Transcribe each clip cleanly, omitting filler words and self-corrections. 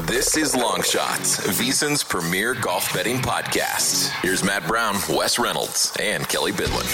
This is Long Shots, VSiN's premier golf betting podcast. Here's Matt Brown, Wes Reynolds, and Kelly Bidlin.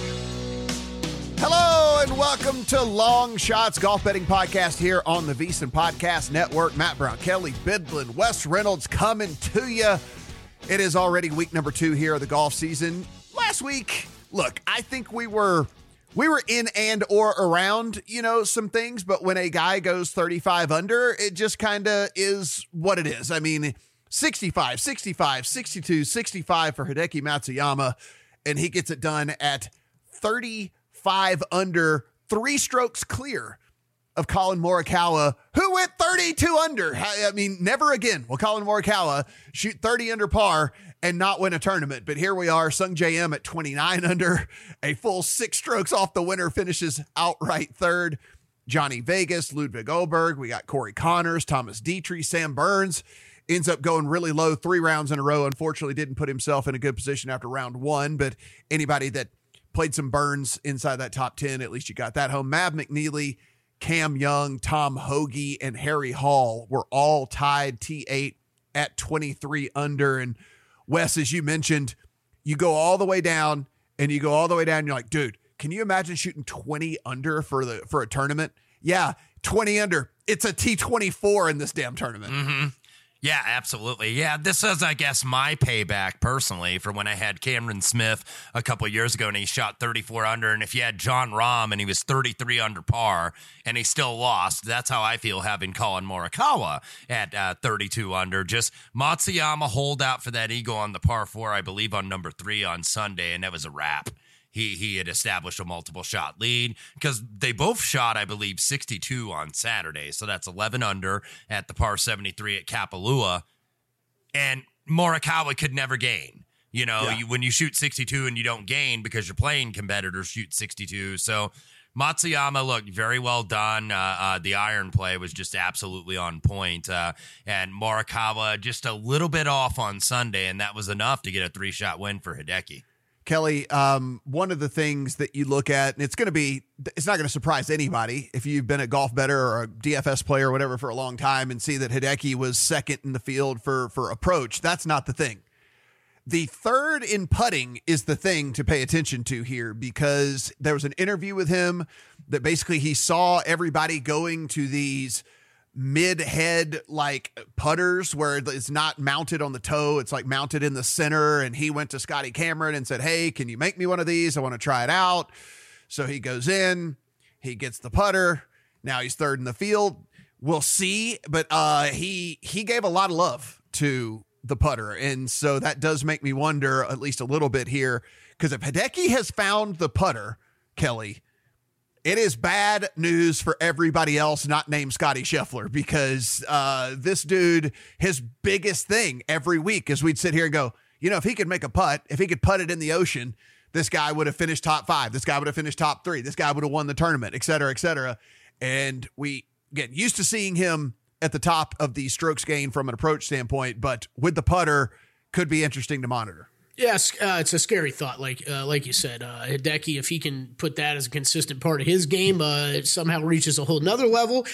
Hello and welcome to Long Shots Golf Betting Podcast here on the VSiN Podcast Network. Matt Brown, Kelly Bidlin, Wes Reynolds coming to you. It is already week number 2 here of the golf season. Last week, look, I think we were in and or around, some things, but when a guy goes 35 under, it just kind of is what it is. I mean, 65, 65, 62, 65 for Hideki Matsuyama, and he gets it done at 35 under, 3 strokes clear of Colin Morikawa, who went 32 under. I mean, never again will Colin Morikawa shoot 30 under par and not win a tournament. But here we are, Sungjae Im at 29 under, a full 6 strokes off the winner, finishes outright third. Johnny Vegas, Ludwig Oberg, we got Corey Connors, Thomas Dietrich, Sam Burns ends up going really low 3 rounds in a row. Unfortunately, didn't put himself in a good position after round 1, but anybody that played some Burns inside that top 10, at least you got that home. Mav McNeely, Cam Young, Tom Hoge, and Harry Hall were all tied T8 at 23 under. And Wes, as you mentioned, you go all the way down and you're like, dude, can you imagine shooting 20 under for a tournament? Yeah, 20 under. It's a T24 in this damn tournament. Mm-hmm. Yeah, absolutely. Yeah, this is, I guess, my payback personally for when I had Cameron Smith a couple of years ago and he shot 34 under. And if you had John Rahm and he was 33 under par and he still lost, that's how I feel having Colin Morikawa at 32 under. Just Matsuyama hold out for that eagle on the par 4, I believe, on number 3 on Sunday, and that was a wrap. He had established a multiple shot lead because they both shot, I believe, 62 on Saturday. So that's 11 under at the par 73 at Kapalua. And Morikawa could never gain. When you shoot 62 and you don't gain because your playing competitors shoot 62. So Matsuyama looked very well done. The iron play was just absolutely on point. And Morikawa just a little bit off on Sunday, and that was enough to get a 3-shot win for Hideki. Kelly, one of the things that you look at, and it's not going to surprise anybody if you've been a golf bettor or a DFS player or whatever for a long time and see that Hideki was second in the field for approach. That's not the thing. The third in putting is the thing to pay attention to here, because there was an interview with him that basically he saw everybody going to these mid-head like putters where it's not mounted on the toe, it's like mounted in the center, and he went to Scotty Cameron and said, hey, can you make me one of these? I want to try it out. So he goes in, he gets the putter, now he's third in the field. We'll see, but he gave a lot of love to the putter, and so that does make me wonder at least a little bit here, because if Hideki has found the putter, Kelly, it is bad news for everybody else not named Scotty Scheffler, because this dude, his biggest thing every week is we'd sit here and go, if he could make a putt, if he could putt it in the ocean, this guy would have finished top 5. This guy would have finished top 3. This guy would have won the tournament, et cetera, et cetera. And we get used to seeing him at the top of the strokes gained from an approach standpoint, but with the putter could be interesting to monitor. Yes, it's a scary thought. Like you said, Hideki, if he can put that as a consistent part of his game, it somehow reaches a whole nother level.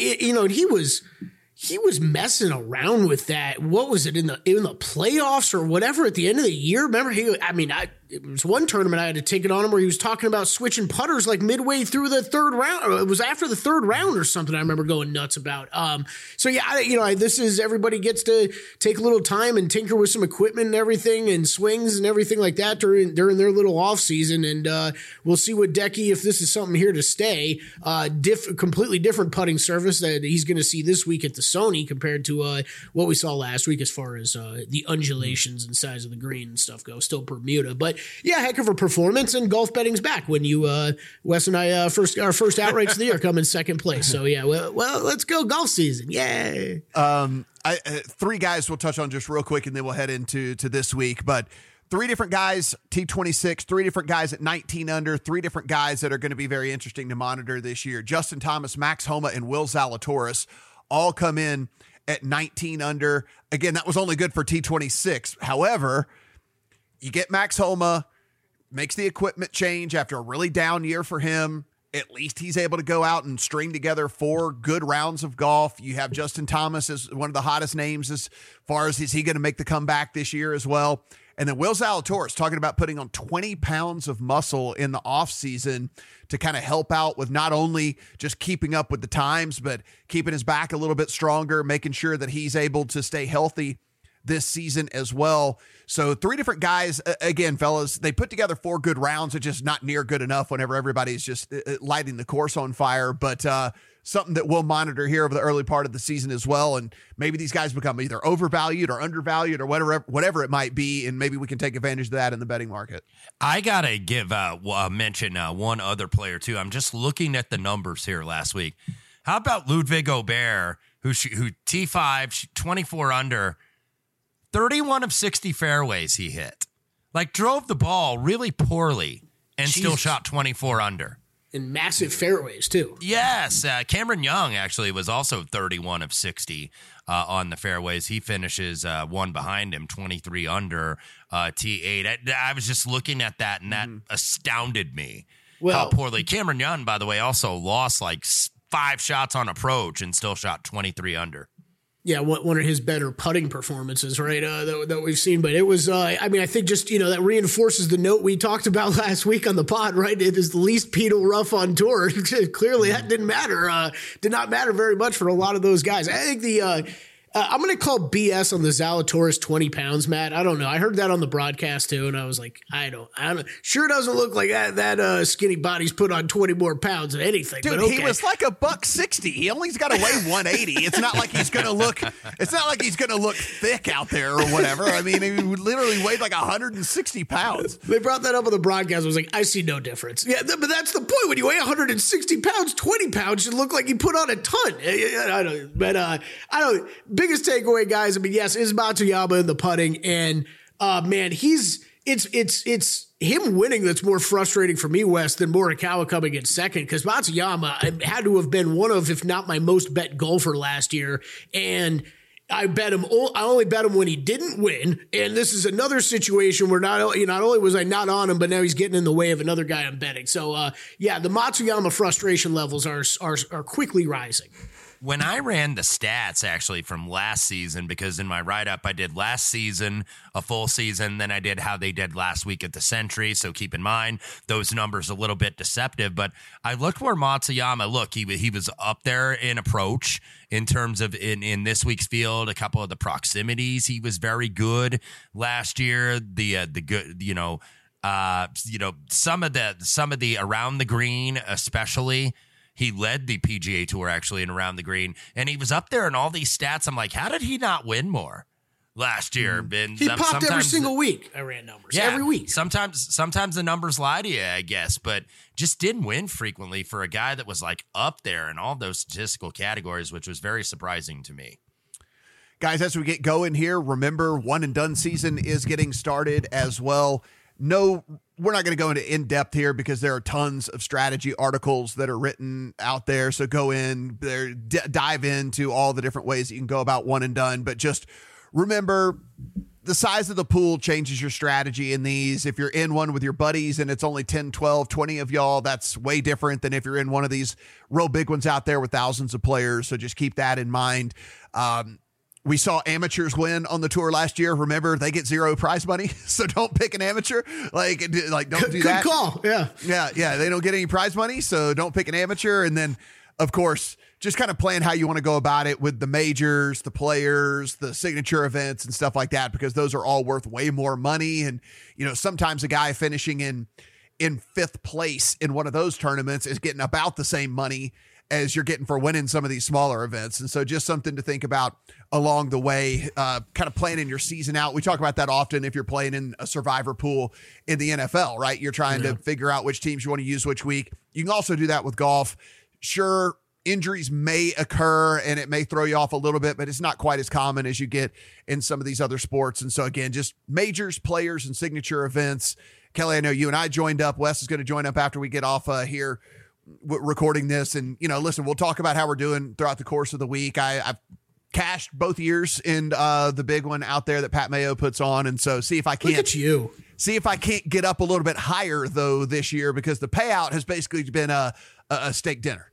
He was messing around with that. What was it in the playoffs or whatever at the end of the year? Remember, it was one tournament I had to take it on him where he was talking about switching putters like midway through the third round. Or it was after the third round or something. I remember going nuts about. This is everybody gets to take a little time and tinker with some equipment and everything and swings and everything like that during their little off season. And we'll see what Decky, if this is something here to stay, completely different putting surface that he's going to see this week at the Sony compared to what we saw last week as far as the undulations and size of the green and stuff go. Still Bermuda, but yeah, heck of a performance, and golf betting's back when you Wes and I our first outrights of the year come in second place. So yeah, well, let's go golf season. Yay. 3 guys we'll touch on just real quick, and then we'll head into this week. But 3 different guys, T26, 3 different guys at 19 under, 3 different guys that are going to be very interesting to monitor this year. Justin Thomas, Max Homa, and Will Zalatoris all come in at 19 under. Again, that was only good for T26. However, you get Max Homa, makes the equipment change after a really down year for him, at least he's able to go out and string together 4 good rounds of golf. You have Justin Thomas as one of the hottest names as far as is he going to make the comeback this year as well. And then Will Zalatoris talking about putting on 20 pounds of muscle in the offseason to kind of help out with not only just keeping up with the times, but keeping his back a little bit stronger, making sure that he's able to stay healthy this season as well. So 3 different guys, again, fellas, they put together 4 good rounds. It's just not near good enough whenever everybody's just lighting the course on fire. But something that we'll monitor here over the early part of the season as well. And maybe these guys become either overvalued or undervalued or whatever it might be. And maybe we can take advantage of that in the betting market. I got to mention one other player too. I'm just looking at the numbers here last week. How about Ludwig Aubert, who T5, 24 under, 31 of 60 fairways he hit. Like, drove the ball really poorly and still shot 24 under. In massive fairways, too. Yes. Cameron Young actually was also 31 of 60 on the fairways. He finishes one behind him, 23 under T8. I was just looking at that, and that astounded me how poorly. Cameron Young, by the way, also lost like 5 shots on approach and still shot 23 under. Yeah, one of his better putting performances, right, that we've seen. But it was, I think just, that reinforces the note we talked about last week on the pod, right? It is the least pedal rough on tour. Clearly, that did not matter very much for a lot of those guys. I think I'm going to call BS on the Zalatoris 20 pounds, Matt. I don't know. I heard that on the broadcast too, and I was like, I don't. Sure doesn't look like that skinny body's put on 20 more pounds than anything. Dude, but okay. He was like $160. He only's got to weigh 180. It's not like he's going to look. It's not like he's going to look thick out there or whatever. I mean, he literally weighed like 160 pounds. They brought that up on the broadcast. I was like, I see no difference. Yeah, but that's the point. When you weigh 160 pounds, 20 pounds should look like you put on a ton. I don't. Biggest takeaway, guys. I mean, yes, is Matsuyama in the putting, and man, it's him winning that's more frustrating for me, Wes, than Morikawa coming in second, because Matsuyama had to have been one of, if not my most bet golfer last year, and I only bet him when he didn't win, and this is another situation where not only was I not on him, but now he's getting in the way of another guy I'm betting. So the Matsuyama frustration levels are quickly rising. When I ran the stats actually from last season, because in my write-up I did last season, a full season, then I did how they did last week at the Century, so keep in mind those numbers a little bit deceptive, but I looked where Matsuyama, he was up there in approach in terms of in this week's field, a couple of the proximities, he was very good last year, the good, some of the around the green especially. He led the PGA Tour actually in around the green, and he was up there in all these stats. I'm like, how did he not win more last year? He popped every single week. I ran numbers every week. Sometimes the numbers lie to you, I guess, but just didn't win frequently for a guy that was like up there in all those statistical categories, which was very surprising to me. Guys, as we get going here, remember one and done season is getting started as well. No, we're not going to go into in-depth here because there are tons of strategy articles that are written out there. So go in there, dive into all the different ways that you can go about one and done. But just remember, the size of the pool changes your strategy in these. If you're in one with your buddies and it's only 10, 12, 20 of y'all, that's way different than if you're in one of these real big ones out there with thousands of players. So just keep that in mind. We saw amateurs win on the tour last year. Remember, they get zero prize money, so don't pick an amateur. Like don't do that. Good call. Yeah. They don't get any prize money, so don't pick an amateur. And then, of course, just kind of plan how you want to go about it with the majors, the players, the signature events, and stuff like that, because those are all worth way more money. And sometimes a guy finishing in 5th place in one of those tournaments is getting about the same money as you're getting for winning some of these smaller events. And so just something to think about along the way, kind of planning your season out. We talk about that often if you're playing in a survivor pool in the NFL, right? You're trying to figure out which teams you want to use which week. You can also do that with golf. Sure, injuries may occur and it may throw you off a little bit, but it's not quite as common as you get in some of these other sports. And so again, just majors, players, and signature events. Kelly, I know you and I joined up. Wes is going to join up after we get off here recording this, and listen, we'll talk about how we're doing throughout the course of the week. I've cashed both years in the big one out there that Pat Mayo puts on, and so see if I can't get up a little bit higher though this year, because the payout has basically been a a steak dinner.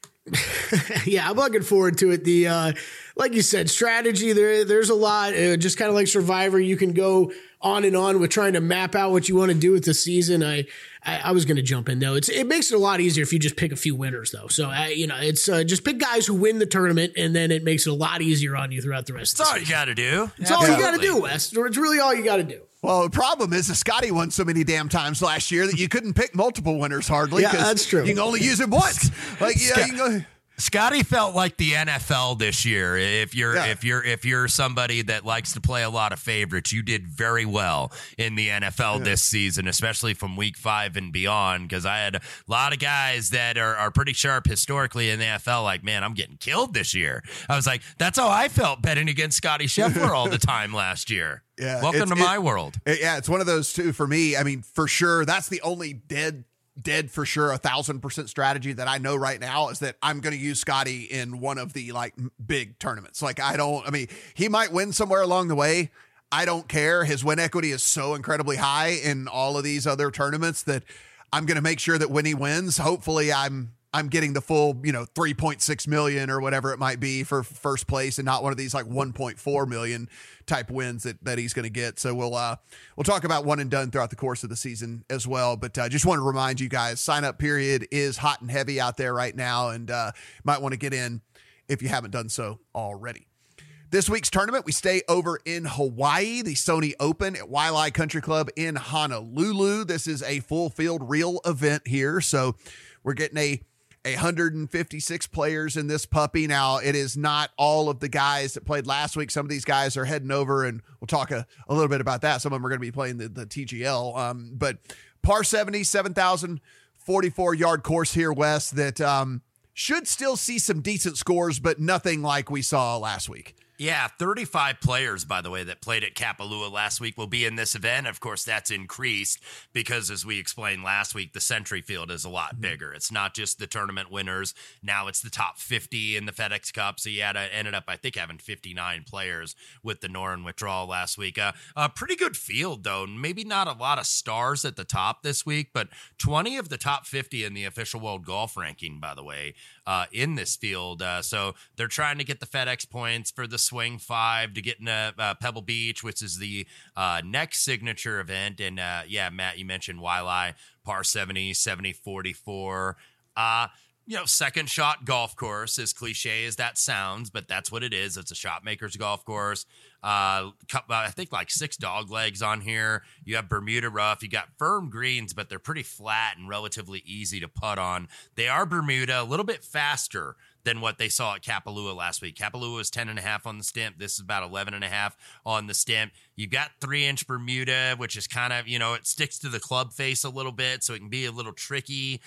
Yeah, I'm looking forward to it. The like you said, strategy there's a lot. Just kind of like Survivor, you can go on and on with trying to map out what you want to do with the season. I was going to jump in though. It makes it a lot easier if you just pick a few winners though. So it's just pick guys who win the tournament, and then it makes it a lot easier on you throughout the rest. That's of all the you got to do. It's all you got to do, Wes. It's really all you got to do. Well, the problem is that Scotty won so many damn times last year that you couldn't pick multiple winners hardly. Yeah, that's true. You can only use it once. You can go. Scotty felt like the NFL this year. If you're somebody that likes to play a lot of favorites, you did very well in the NFL this season, especially from week 5 and beyond. Because I had a lot of guys that are pretty sharp historically in the NFL. Like, man, I'm getting killed this year. I was like, that's how I felt betting against Scotty Scheffler all the time last year. Yeah, welcome to my world. It's one of those too for me. I mean, for sure, that's the only dead for sure 1,000% strategy that I know right now is that I'm going to use Scotty in one of the like big tournaments. Like he might win somewhere along the way. I don't care. His win equity is so incredibly high in all of these other tournaments that I'm going to make sure that when he wins, hopefully I'm getting the full, 3.6 million or whatever it might be for first place, and not one of these like 1.4 million type wins that he's going to get. So we'll talk about one and done throughout the course of the season as well. But just want to remind you guys, sign up period is hot and heavy out there right now, and might want to get in if you haven't done so already. This week's tournament, we stay over in Hawaii, the Sony Open at Waialae Country Club in Honolulu. This is a full field real event here. So we're getting 156 players in this puppy. Now, it is not all of the guys that played last week. Some of these guys are heading over, and we'll talk a little bit about that. Some of them are going to be playing the TGL. But par 70, 7,044 yard course here, Wes, that should still see some decent scores, but nothing like we saw last week. Yeah, 35 players, by the way, that played at Kapalua last week will be in this event. Of course, that's increased because, as we explained last week, the Sentry Field is a lot bigger. It's not just the tournament winners. Now it's the top 50 in the FedEx Cup. So you ended up, I think, having 59 players with the Noren withdrawal last week. A pretty good field, though. Maybe not a lot of stars at the top this week, but 20 of the top 50 in the official World Golf Ranking, by the way, in this field. So they're trying to get the FedEx points for the Swing 5 to get into Pebble Beach, which is the next signature event. And Matt, you mentioned Waialae, par 70, 70-44. Second shot golf course, as cliche as that sounds, but that's what it is. It's a shot maker's golf course. I think like 6 dog legs on here. You have Bermuda rough. You got firm greens, but they're pretty flat and relatively easy to putt on. They are Bermuda, a little bit faster than what they saw at Kapalua last week. Kapalua was 10.5 on the stimp. This is about 11.5 on the stimp. You've got 3-inch Bermuda, which is kind of, it sticks to the club face a little bit, so it can be a little tricky.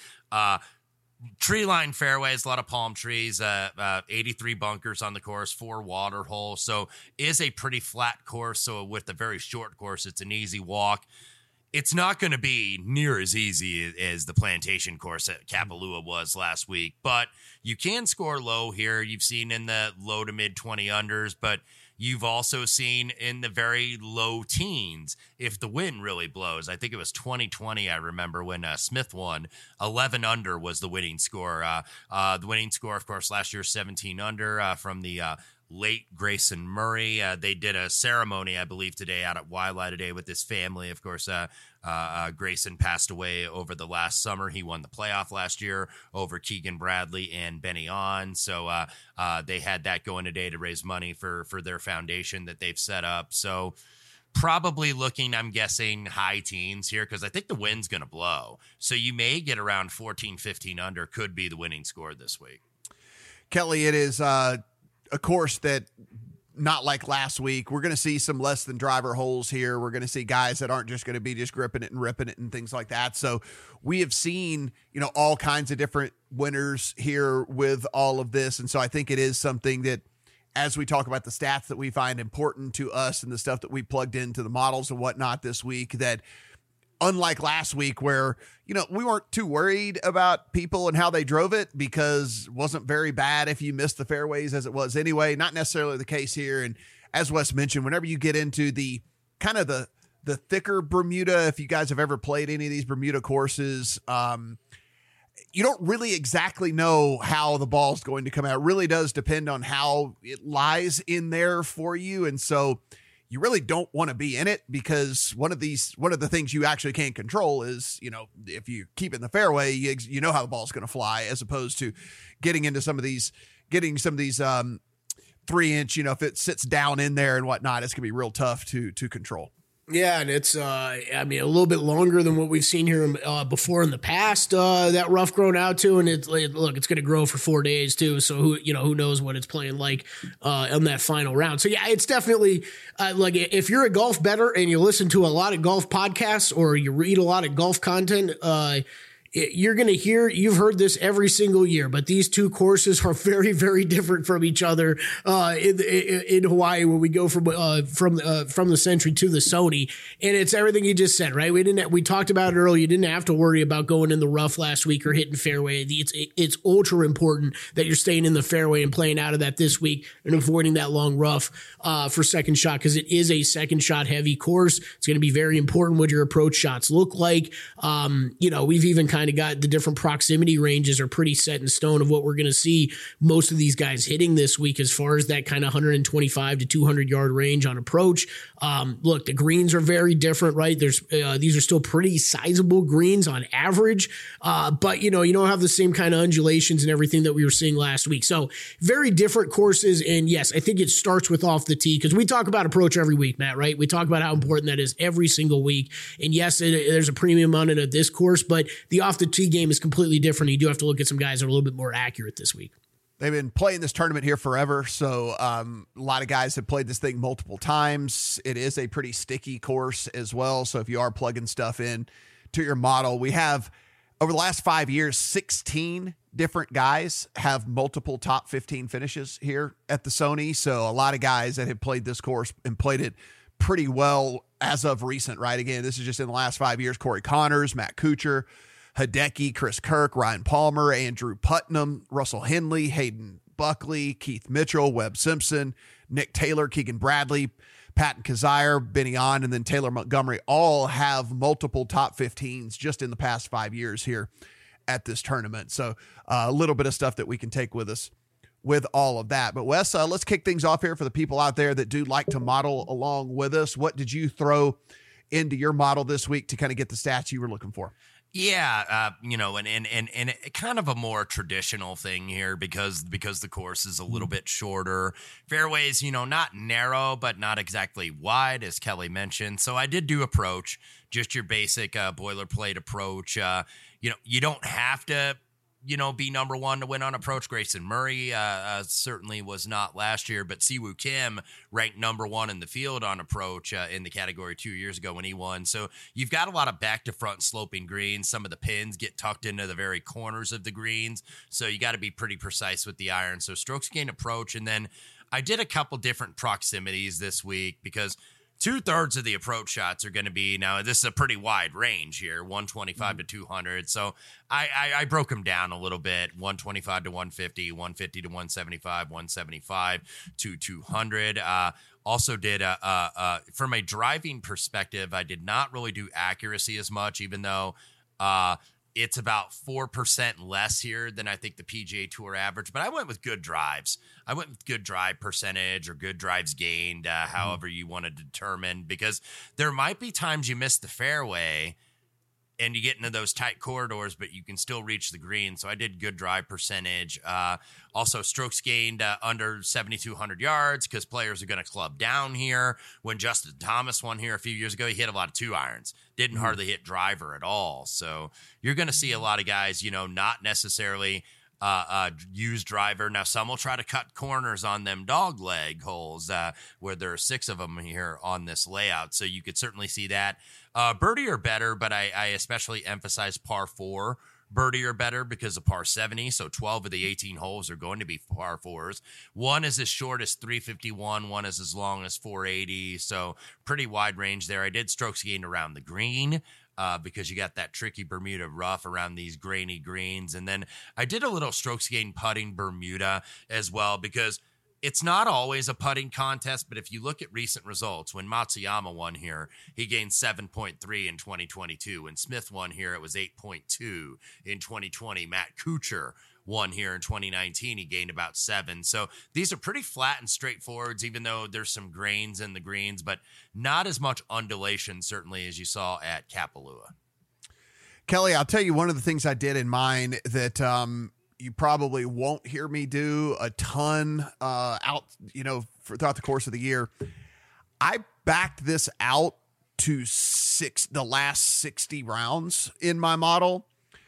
Tree line fairways, a lot of palm trees, 83 bunkers on the course, 4 water holes. So is a pretty flat course. So with a very short course, it's an easy walk. It's not going to be near as easy as the Plantation course at Kapalua was last week, but you can score low here. You've seen in the low to mid 20 unders, but you've also seen in the very low teens if the wind really blows. I think it was 2020, I remember, when Smith won. 11 under was the winning score. The winning score, of course, last year, 17 under from the late Grayson Murray. They did a ceremony, I believe, today out at Waialae today with his family. Of course, Grayson passed away over the last summer. He won the playoff last year over Keegan Bradley and Benny On. So they had that going today to raise money for their foundation that they've set up. So probably looking, I'm guessing, high teens here because I think the wind's going to blow. So you may get around 14, 15 under could be the winning score this week. Kelly, it is a course that, not like last week, we're going to see some less than driver holes here. We're going to see guys that aren't just going to be just gripping it and ripping it and things like that. So we have seen, all kinds of different winners here with all of this. And so I think it is something that, as we talk about the stats that we find important to us and the stuff that we plugged into the models and whatnot this week, that unlike last week where, we weren't too worried about people and how they drove it because it wasn't very bad if you missed the fairways as it was anyway. Not necessarily the case here. And as Wes mentioned, whenever you get into the kind of the thicker Bermuda, if you guys have ever played any of these Bermuda courses, you don't really exactly know how the ball's going to come out. It really does depend on how it lies in there for you. And so you really don't want to be in it, because one of the things you actually can't control is, if you keep it in the fairway, you know how the ball's going to fly, as opposed to getting some of these 3-inch, if it sits down in there and whatnot, it's going to be real tough to control. Yeah, and it's, a little bit longer than what we've seen here before in the past, that rough grown out to, and it's going to grow for 4 days too. So who knows what it's playing like on that final round. So yeah, it's definitely if you're a golf bettor and you listen to a lot of golf podcasts or you read a lot of golf content, you're going to you've heard this every single year, but these two courses are very, very different from each other in Hawaii when we go from the Century to the Sony. And it's everything you just said, right? We talked about it earlier. You didn't have to worry about going in the rough last week or hitting fairway. It's ultra important that you're staying in the fairway and playing out of that this week and avoiding that long rough for second shot, because it is a second shot heavy course. It's going to be very important what your approach shots look like. We've even kind of got the different proximity ranges are pretty set in stone of what we're going to see most of these guys hitting this week, as far as that kind of 125 to 200 yard range on approach. Look, the greens are very different, right? These are still pretty sizable greens on average. But you don't have the same kind of undulations and everything that we were seeing last week. So very different courses. And yes, I think it starts with off the tee, because we talk about approach every week, Matt, right? We talk about how important that is every single week. And yes, there's a premium on it at this course, but the off the tee game is completely different. You do have to look at some guys that are a little bit more accurate this week. They've been playing this tournament here forever, so a lot of guys have played this thing multiple times. It is a pretty sticky course as well, so if you are plugging stuff in to your model, we have, over the last 5 years, 16 different guys have multiple top 15 finishes here at the Sony, so a lot of guys that have played this course and played it pretty well as of recent, right? Again, this is just in the last 5 years. Corey Connors, Matt Kuchar, Hideki, Chris Kirk, Ryan Palmer, Andrew Putnam, Russell Henley, Hayden Buckley, Keith Mitchell, Webb Simpson, Nick Taylor, Keegan Bradley, Patton Kizzire, Benny On, and then Taylor Montgomery all have multiple top 15s just in the past 5 years here at this tournament. So a little bit of stuff that we can take with us with all of that. But Wes, let's kick things off here for the people out there that do like to model along with us. What did you throw into your model this week to kind of get the stats you were looking for? Yeah, and kind of a more traditional thing here because the course is a little bit shorter. Fairways, not narrow, but not exactly wide, as Kelly mentioned. So I did do approach, just your basic boilerplate approach. You don't have to, be number one to win on approach. Grayson Murray certainly was not last year, but Siwoo Kim ranked number one in the field on approach in the category 2 years ago when he won. So you've got a lot of back to front sloping greens. Some of the pins get tucked into the very corners of the greens. So you got to be pretty precise with the iron. So strokes gained approach. And then I did a couple different proximities this week because 2/3 of the approach shots are going to be, now this is a pretty wide range here, 125 to 200. So I broke them down a little bit, 125 to 150, 150 to 175, 175 to 200. Also did, from a driving perspective, I did not really do accuracy as much, even though it's about 4% less here than I think the PGA Tour average, but I went with good drives. I went with good drive percentage or good drives gained, however you want to determine, because there might be times you miss the fairway and you get into those tight corridors, but you can still reach the green. So I did good drive percentage. Also, strokes gained under 7,200 yards because players are going to club down here. When Justin Thomas won here a few years ago, he hit a lot of 2-irons. Didn't hardly hit driver at all. So you're going to see a lot of guys, not necessarily use driver. Now, some will try to cut corners on them dog leg holes where there are 6 of them here on this layout. So you could certainly see that. Birdie or better, but I especially emphasize par 4 birdie or better because of par 70. So 12 of the 18 holes are going to be par 4s. One is as short as 351. One is as long as 480. So pretty wide range there. I did strokes gained around the green because you got that tricky Bermuda rough around these grainy greens. And then I did a little strokes gained putting Bermuda as well because it's not always a putting contest, but if you look at recent results, when Matsuyama won here, he gained 7.3 in 2022. When Smith won here, it was 8.2 in 2020. Matt Kuchar won here in 2019. He gained about 7. So these are pretty flat and straightforwards, even though there's some grains in the greens, but not as much undulation, certainly, as you saw at Kapalua. Kelly, I'll tell you one of the things I did in mine that you probably won't hear me do a ton throughout the course of the year. I backed this out to the last 60 rounds in my model.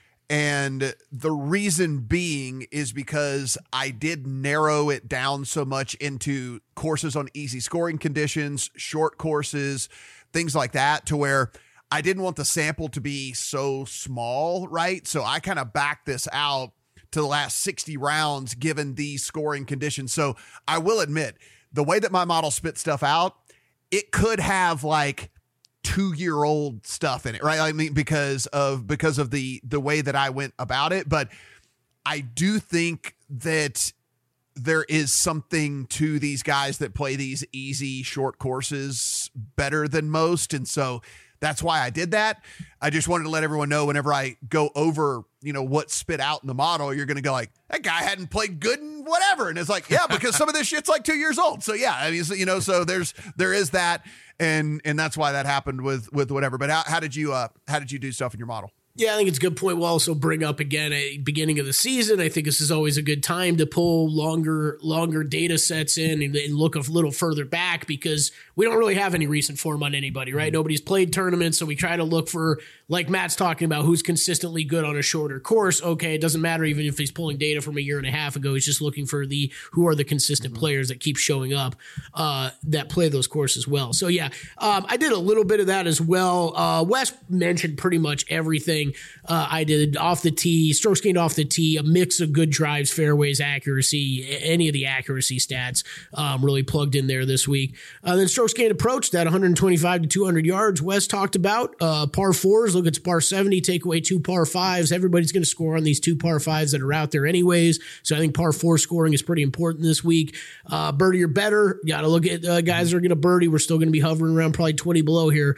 And the reason being is because I did narrow it down so much into courses on easy scoring conditions, short courses, things like that, to where I didn't want the sample to be so small, right? So I kind of backed this out to the last 60 rounds given these scoring conditions. So I will admit, the way that my model spit stuff out, it could have like 2-year-old stuff in it, right? I mean, because of the way that I went about it. But I do think that there is something to these guys that play these easy short courses better than most. And so that's why I did that. I just wanted to let everyone know whenever I go over, what spit out in the model, you're going to go like, that guy hadn't played good and whatever. And it's like, yeah, because some of this shit's like 2 years old. So yeah, I mean, so there is that. And that's why that happened with whatever. But how did you do stuff in your model? Yeah, I think it's a good point. We'll also bring up again at beginning of the season. I think this is always a good time to pull longer data sets in and look a little further back, because we don't really have any recent form on anybody, right? Nobody's played tournaments, so we try to look for, like Matt's talking about, who's consistently good on a shorter course. Okay, it doesn't matter even if he's pulling data from a year and a half ago. He's just looking for who are the consistent players that keep showing up that play those courses well. So yeah, I did a little bit of that as well. Wes mentioned pretty much everything. I did off the tee, strokes gained off the tee, a mix of good drives, fairways, accuracy, any of the accuracy stats really plugged in there this week. Then strokes gained approach, that 125 to 200 yards Wes talked about. Par 4s, look at par 70, take away 2 par 5s. Everybody's going to score on these 2 par 5s that are out there anyways. So I think par 4 scoring is pretty important this week. Birdie or better, got to look at guys that are going to birdie. We're still going to be hovering around probably 20 below here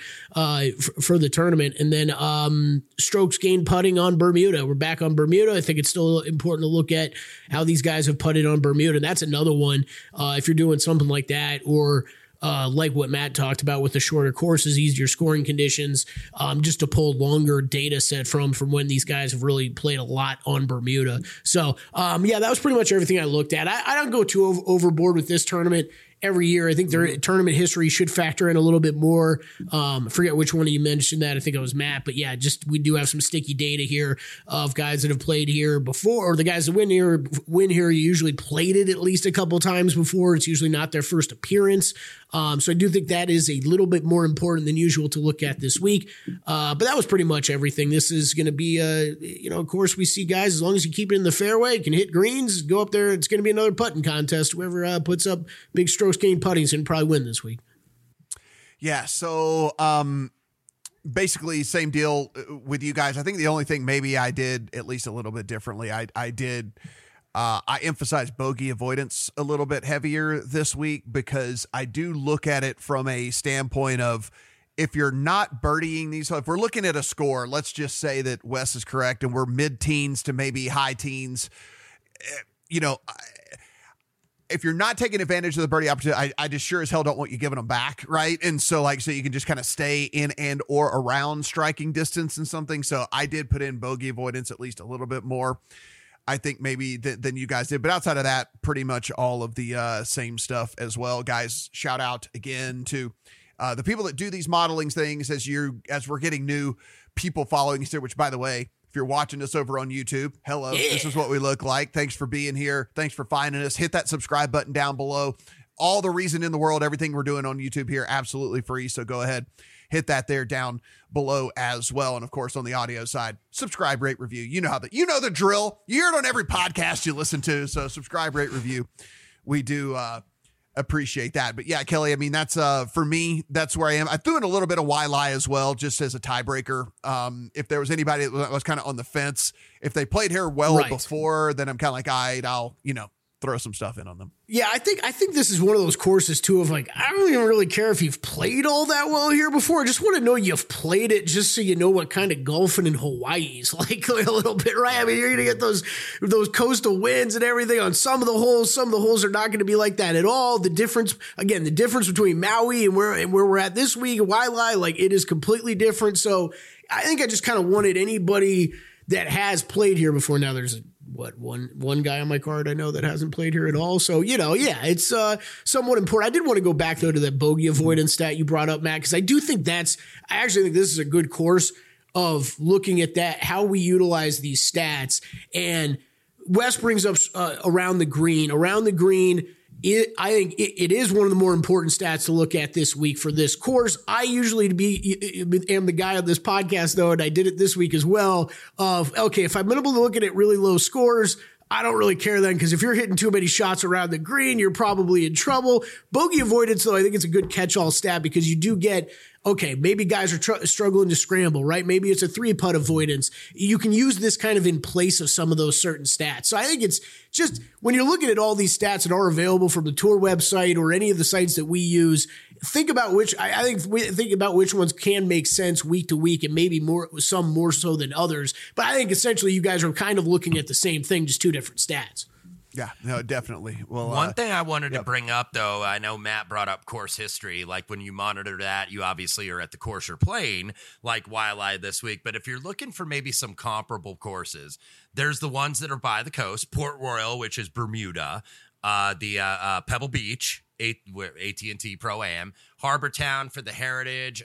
for the tournament. And then strokes gained putting on Bermuda. We're back on Bermuda. I think it's still important to look at how these guys have putted on Bermuda. And that's another one. If you're doing something like that, or like what Matt talked about with the shorter courses, easier scoring conditions, just to pull longer data set from when these guys have really played a lot on Bermuda. So, yeah, that was pretty much everything I looked at. I don't go too overboard with this tournament. Every year, I think their tournament history should factor in a little bit more. I forget which one of you mentioned that. I think it was Matt. But yeah, we do have some sticky data here of guys that have played here before, or the guys that win here. You usually played it at least a couple times before. It's usually not their first appearance. So I do think that is a little bit more important than usual to look at this week. But that was pretty much everything. This is going to be, of course, we see guys, as long as you keep it in the fairway, can hit greens, go up there. It's going to be another putting contest. Whoever puts up big strokes gained putting can probably win this week. Yeah. So, basically same deal with you guys. I think the only thing maybe I did at least a little bit differently, I emphasized bogey avoidance a little bit heavier this week, because I do look at it from a standpoint of, if you're not birdieing these, so if we're looking at a score, let's just say that Wes is correct and we're mid-teens to maybe high teens, if you're not taking advantage of the birdie opportunity, I just sure as hell don't want you giving them back, right? And so you can just kind of stay in and or around striking distance and something. So I did put in bogey avoidance at least a little bit more, I think, maybe than you guys did. But outside of that, pretty much all of the same stuff as well. Guys, shout out again to the people that do these modeling things as we're getting new people following us here, which, by the way, if you're watching us over on YouTube, hello, This is what we look like. Thanks for being here. Thanks for finding us. Hit that subscribe button down below. All the reason in the world, everything we're doing on YouTube here, absolutely free. So go ahead, hit that there down below as well. And of course, on the audio side, subscribe, rate, review. You know the drill. You hear it on every podcast you listen to. So subscribe, rate, review. We do appreciate that. But yeah, Kelly, I mean, that's for me, that's where I am. I threw in a little bit of Waialae as well, just as a tiebreaker. If there was anybody that was kind of on the fence, if they played here well before, then I'm kind of like, I'll throw some stuff in on them. Yeah, I think this is one of those courses too of like, I don't even really care if you've played all that well here before. I just want to know you've played it just so you know what kind of golfing in Hawaii is like a little bit, right? I mean, you're going to get those coastal winds and everything on some of the holes. Some of the holes are not going to be like that at all. The difference between Maui and where we're at this week, Waialae, like it is completely different. So I think I just kind of wanted anybody that has played here before. Now there's one guy on my card I know that hasn't played here at all. So, it's somewhat important. I did want to go back, though, to that bogey avoidance stat you brought up, Matt, because I actually think this is a good course of looking at that, how we utilize these stats. And Wes brings up around the green. Around the green, I think it is one of the more important stats to look at this week for this course. I usually am the guy on this podcast, though, and I did it this week as well, if I'm able to look at really low scores, I don't really care then, because if you're hitting too many shots around the green, you're probably in trouble. Bogey avoidance, though, I think it's a good catch-all stat because you do get, maybe guys are struggling to scramble, right? Maybe it's a 3-putt avoidance. You can use this kind of in place of some of those certain stats. So I think it's just when you're looking at all these stats that are available from the tour website or any of the sites that we use, think about which ones can make sense week to week, and maybe some more so than others. But I think essentially you guys are kind of looking at the same thing, just two different stats. Yeah, no, definitely. Well, one thing I wanted to bring up, though, I know Matt brought up course history. Like when you monitor that, you obviously are at the course you're playing, like Waialae this week. But if you're looking for maybe some comparable courses, there's the ones that are by the coast, Port Royal, which is Bermuda, the Pebble Beach, AT&T Pro-Am, Harbor Town for the Heritage,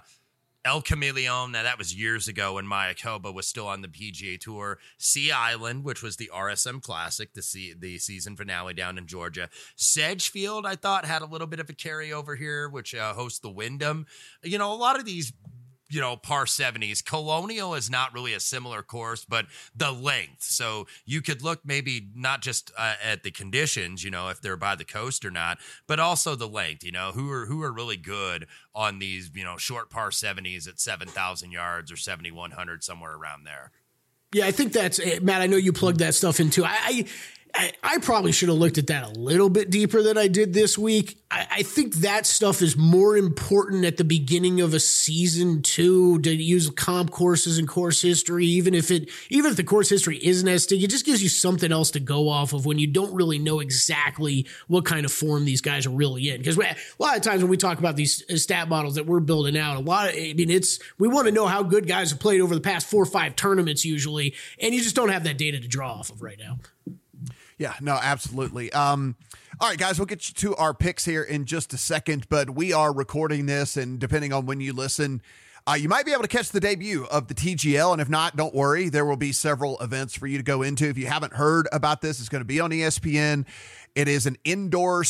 El Camaleon, now that was years ago when Mayakoba was still on the PGA Tour. Sea Island, which was the RSM Classic, the season finale down in Georgia. Sedgefield, I thought, had a little bit of a carryover here, which hosts the Wyndham. A lot of these, par 70s. Colonial is not really a similar course, but the length. So you could look maybe not just at the conditions, if they're by the coast or not, but also the length, who are really good on these, short par 70s at 7,000 yards or 7,100, somewhere around there. Yeah, I think that's it. Matt, I know you plugged that stuff into. I probably should have looked at that a little bit deeper than I did this week. I think that stuff is more important at the beginning of a season too, to use comp courses and course history. Even if the course history isn't as sticky, it just gives you something else to go off of when you don't really know exactly what kind of form these guys are really in. Because a lot of times when we talk about these stat models that we're building out, we want to know how good guys have played over the past 4 or 5 tournaments usually, and you just don't have that data to draw off of right now. Yeah, no, absolutely. All right, guys, we'll get you to our picks here in just a second, but we are recording this, and depending on when you listen, you might be able to catch the debut of the TGL, and if not, don't worry. There will be several events for you to go into. If you haven't heard about this, it's going to be on ESPN. It is an indoor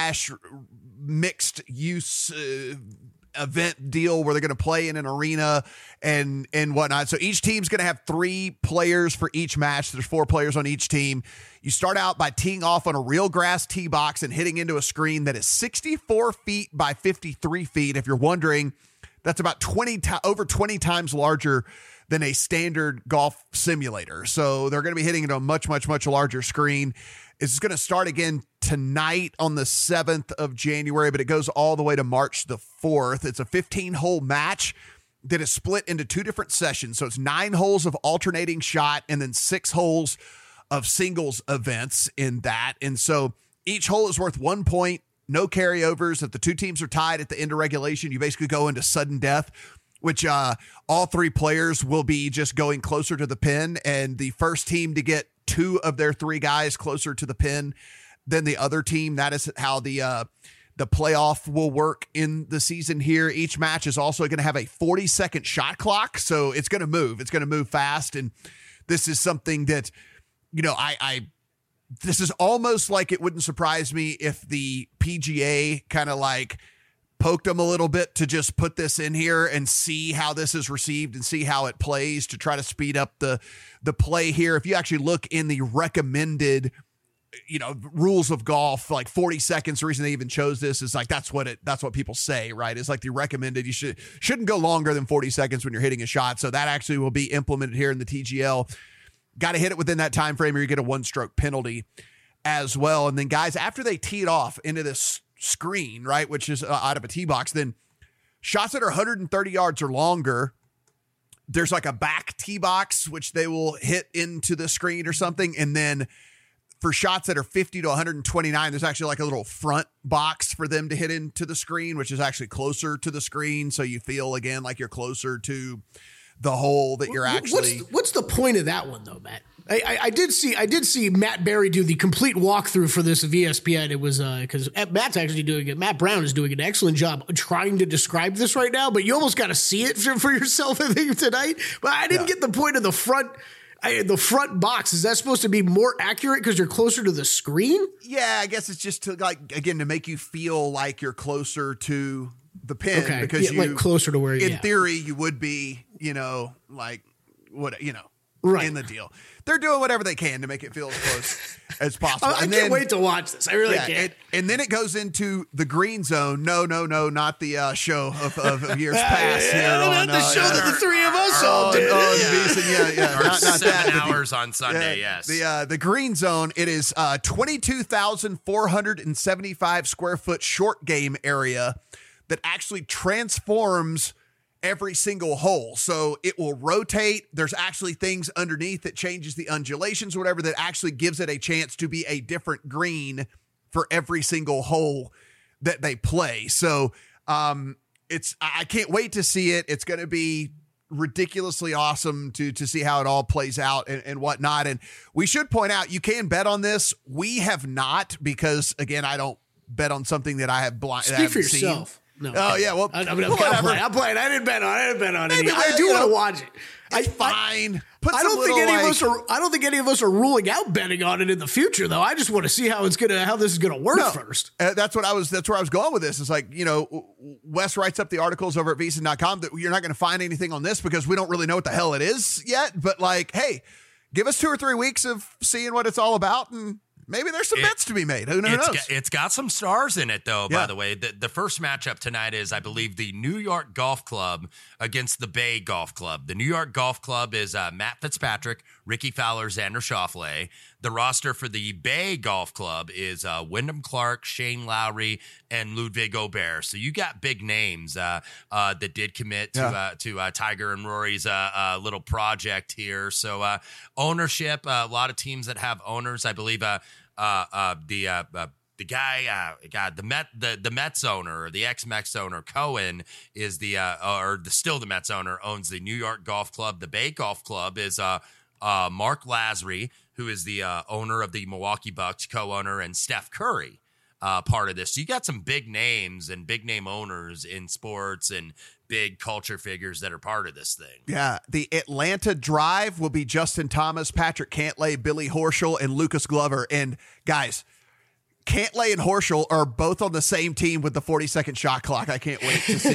/ mixed use event deal where they're going to play in an arena and whatnot. So each team's going to have 3 players for each match. There's 4 players on each team. You start out by teeing off on a real grass tee box and hitting into a screen that is 64 feet by 53 feet. If you're wondering, that's about over 20 times larger than a standard golf simulator. So they're going to be hitting into a much, much, much larger screen. It's going to start again tonight on the 7th of January, but it goes all the way to March the 4th. It's a 15-hole match that is split into 2 different sessions. So it's 9 holes of alternating shot and then 6 holes of singles events in that. And so each hole is worth 1 point, no carryovers. If the 2 teams are tied at the end of regulation, you basically go into sudden death, which all 3 players will be just going closer to the pin, and the first team to get 2 of their 3 guys closer to the pin than the other team. That is how the playoff will work in the season here. Each match is also going to have a 40-second shot clock, so it's going to move. It's going to move fast, and this is something that, this is almost like it wouldn't surprise me if the PGA kind of like poked them a little bit to just put this in here and see how this is received and see how it plays to try to speed up the play here. If you actually look in the recommended, rules of golf, like 40 seconds, the reason they even chose this is like, that's what people say, right? It's like the recommended, you shouldn't go longer than 40 seconds when you're hitting a shot. So that actually will be implemented here in the TGL. Got to hit it within that time frame or you get a 1-stroke penalty. as well. And then guys, after they tee it off into this screen, right, which is out of a tee box, then shots that are 130 yards or longer, there's like a back tee box, which they will hit into the screen or something. And then for shots that are 50 to 129, there's actually like a little front box for them to hit into the screen, which is actually closer to the screen. So you feel, again, like you're closer to the hole that you're actually. What's the point of that one, though, Matt? I did see Matt Berry do the complete walkthrough for this of ESPN. It was because Matt's actually doing it. Matt Brown is doing an excellent job trying to describe this right now, but you almost got to see it for yourself, I think, tonight. But I didn't get the point of the front. The front box, is that supposed to be more accurate because you're closer to the screen? Yeah, I guess it's just to, like, again, to make you feel like you're closer to the pin, because you, like, closer to where, in theory, you would be, like, what, right in the deal. They're doing whatever they can to make it feel as close as possible. I can't wait to watch this. I really can't. And then it goes into the green zone. No, not the show of years past. The show that the three of us all did. Not 7 hours on Sunday, yes. The green zone, it is 22,475 square foot short game area that actually transforms every single hole. So it will rotate. There's actually things underneath that changes the undulations or whatever that actually gives it a chance to be a different green for every single hole that they play. So I can't wait to see it. It's going to be ridiculously awesome to see how it all plays out and whatnot. And we should point out, you can bet on this. We have not, because again, I don't bet on something that I have Speak for yourself. Seen. No. Oh yeah. Well, I'm playing. I didn't bet on it. I do want to watch it. It's fine. I don't think any of us are ruling out betting on it in the future, though. I just want to see how this is gonna work first. That's where I was going with this. It's like, Wes writes up the articles over at VSiN.com that you're not going to find anything on this because we don't really know what the hell it is yet. But like, hey, give us 2 or 3 weeks of seeing what it's all about, and maybe there's some bets to be made. Who knows? It's got some stars in it, though, by the way. The first matchup tonight is, I believe, the New York Golf Club against the Bay Golf Club. The New York Golf Club is Matt Fitzpatrick, Ricky Fowler, Xander Schauffele. The roster for the Bay Golf Club is Wyndham Clark, Shane Lowry, and Ludwig Aubert. So you got big names that did commit to Tiger and Rory's little project here. So ownership, a lot of teams that have owners, I believe. The Mets owner, or the ex-Mets owner, Cohen, is still the Mets owner, owns the New York Golf Club. The Bay Golf Club is Mark Lasry, who is the owner of the Milwaukee Bucks, co-owner, and Steph Curry, part of this. So you got some big names and big name owners in sports and big culture figures that are part of this thing. Yeah. The Atlanta Drive will be Justin Thomas, Patrick Cantlay, Billy Horschel, and Lucas Glover. And guys, Cantlay and Horschel are both on the same team with the 40-second shot clock. I can't wait to see.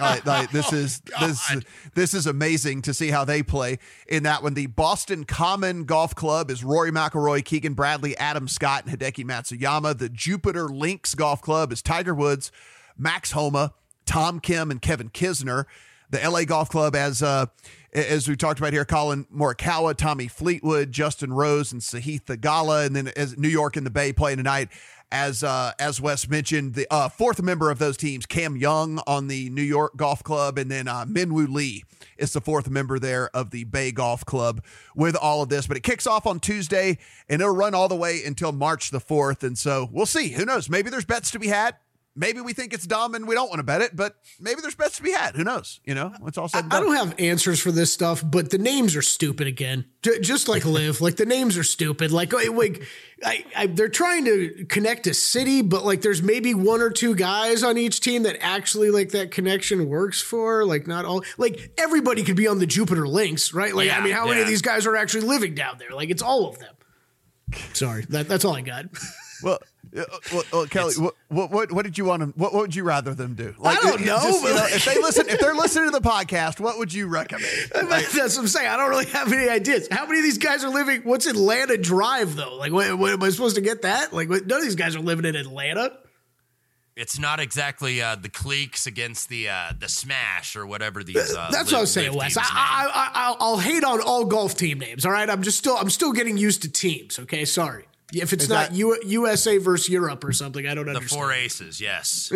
This is amazing to see how they play in that one. The Boston Common Golf Club is Rory McIlroy, Keegan Bradley, Adam Scott, and Hideki Matsuyama. The Jupiter Links Golf Club is Tiger Woods, Max Homa, Tom Kim, and Kevin Kisner. The LA Golf Club, as we talked about here, Colin Morikawa, Tommy Fleetwood, Justin Rose, and Sahith Theegala. And then as New York and the Bay playing tonight, as Wes mentioned, the fourth member of those teams, Cam Young on the New York Golf Club, and then Minwoo Lee is the fourth member there of the Bay Golf Club with all of this. But it kicks off on Tuesday, and it'll run all the way until March the 4th. And so we'll see. Who knows? Maybe there's bets to be had. Maybe we think it's dumb and we don't want to bet it, but maybe there's bets to be had. Who knows? It's all said and done. I don't have answers for this stuff, but the names are stupid again. Just like Liv, like the names are stupid. Like they're trying to connect a city, but like there's maybe 1 or 2 guys on each team that actually like that connection works for. Like not all. Like everybody could be on the Jupiter Links, right? Like how many of these guys are actually living down there? Like it's all of them. Sorry, that's all I got. Well, Kelly, what did you want them? What would you rather them do? Like, I don't know. If they're listening to the podcast, what would you recommend? That's what I'm saying. I don't really have any ideas. How many of these guys are living? What's Atlanta Drive though? Like, what am I supposed to get that? Like, none of these guys are living in Atlanta. It's not exactly the cliques against the Smash or whatever these. That's what I was saying, Wes. I'll hate on all golf team names. All right, I'm still getting used to teams. Okay, sorry. If it's not USA versus Europe or something, I don't understand. The four aces, yes.